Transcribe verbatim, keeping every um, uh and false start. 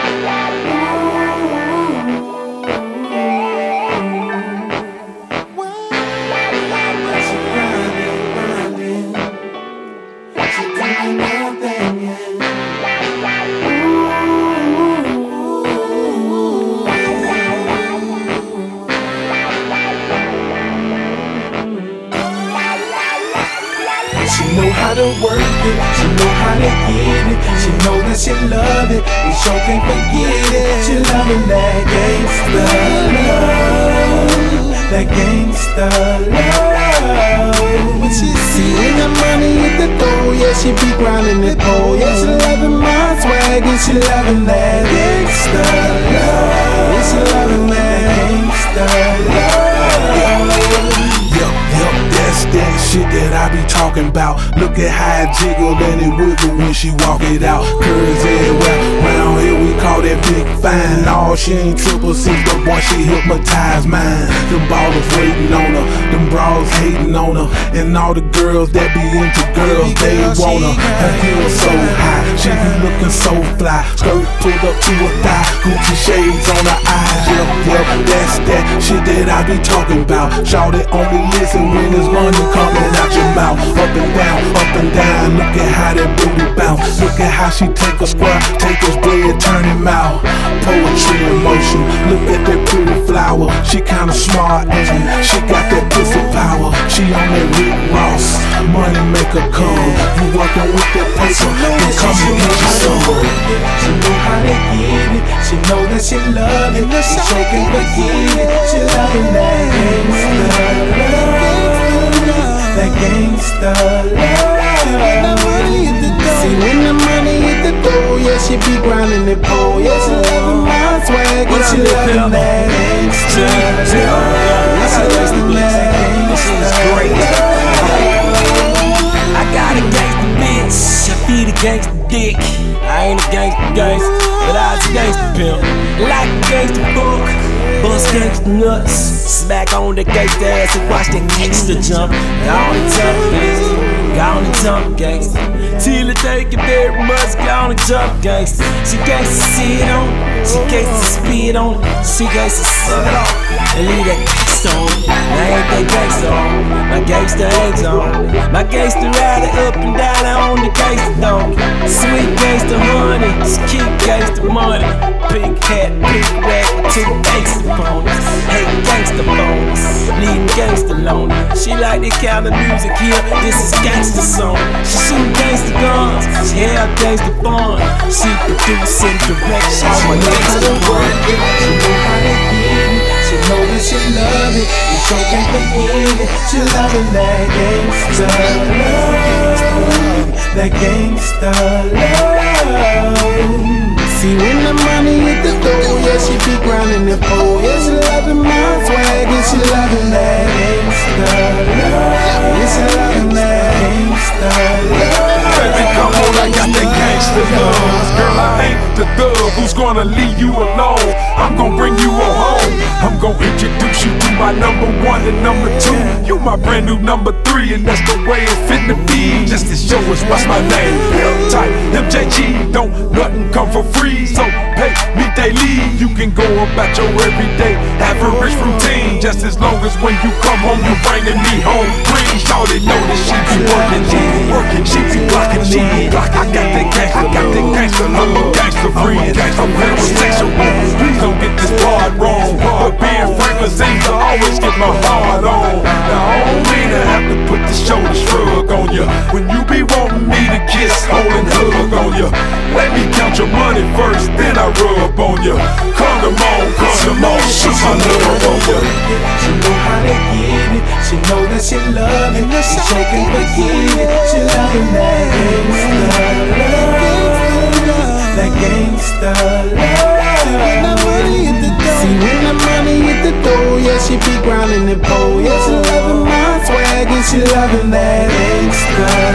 She know how to work it, she know how to get it. She know that she love it, and sure can't forget it. She loving that gangsta love, that gangsta love. When she see the money at the door, yeah, she be grinding it pole. Yeah, she loving my swag, and she loving that gangsta love. Yeah, she loving that gangsta love. That shit that I be talking about. Look at how it jiggle and it wiggle when she walk it out. Curves everywhere, round here we call that big fine. No, she ain't triple C, but boy, she hypnotized mine. Them ballers waiting on her, them bras hating on her, and all the girls that be into girls, they want her. Her heels so high, she be looking so fly. Skirt pulled up to her thigh, Gucci shades on her eyes. Yep, yep, that's that shit that I be talking about. Shawty only listen when it's money coming out your mouth. Up and down, up and down. Look at how that booty bounce. Look at how she take a square, take his blade, turn him out. Poetry in motion. Look at that pretty flower. She kinda smart and she got that pussy power. She on that Rick Ross, money make her come. You working with that paper, then come and get you some. She know how to get it. She know that she love it. She sure can't forget it. She loving that gangsta love, that gangsta love. See when the money hit the door, yeah, she be grinding it pole. Yeah, she loving my swag, and she loving that gangsta love. Yeah, she loving that gangsta love. I got a gangsta bitch, I feed a gangsta dick. I ain't a gangsta gangsta, but I was a gangsta pimp. Like a gangsta book, bust gangsta nuts. Smack on the gangsta ass and watch that gangsta jump. Gone and jump, bitch. Gone and jump, gangsta. Till it take it very much, gone and jump, gangsta. She gangsta sit on it, she gangsta spit on it, she gangsta suck it off and leave that gangsta on it. Now ain't that gangsta on it, my gangsta ain't on it. My gangsta riding up and down on the gangsta donkey. Sweet gangsta honey, she keep gangsta money. Pink hat, pink rag, two gangsta ponies. Hate gangsta ponies, leaving gangsta lonely. She like the kind of music here, this is gangsta song. She shoot gangsta guns, she have gangsta fun. She produce and direct all my gangsta work. She know how to get it, she know that she love it, and sure can't forget it. She loving that gangsta love, that gangsta love. See when the money hit the door, yeah, she be grinding the pole. Yeah, she loving my swag, and she loving that gangsta love. Yeah, she loving that gangsta love. Baby, come on, I got that gangsta love. Girl, I ain't the thug who's gonna leave you alone. I'm gonna bring you on home. I'm gonna introduce you to my number one and number two. You my brand new number three, and that's the way it's fitting to be. Just to show us what's my name. Pimp type, M J G. Don't nothing come for free, so pay me daily. You can go about your everyday average routine. Just as long as when you come home, you bringing me home clean. Shawty know that she be working, she be working, she be blocking, she be blocking. I got that gangsta, I got that gangsta, I'm a gangsta free, I'm heterosexual. Please don't get this part wrong, but being Franklin seems to always get my heart on. Now I don't mean to have to put the shoulder shrug on you when you be wanting me to kiss, hold and hug on you. Let me count your money first, then I rub on you. Come on, come on, shoot my love on you. She know how to get it, she know that she love it, she sure can't forget it. She loving that gangsta love, that gangsta love. See when the money hit the door, yeah, she be grinding the pole. Yeah, she loving my swag, and she loving that gangsta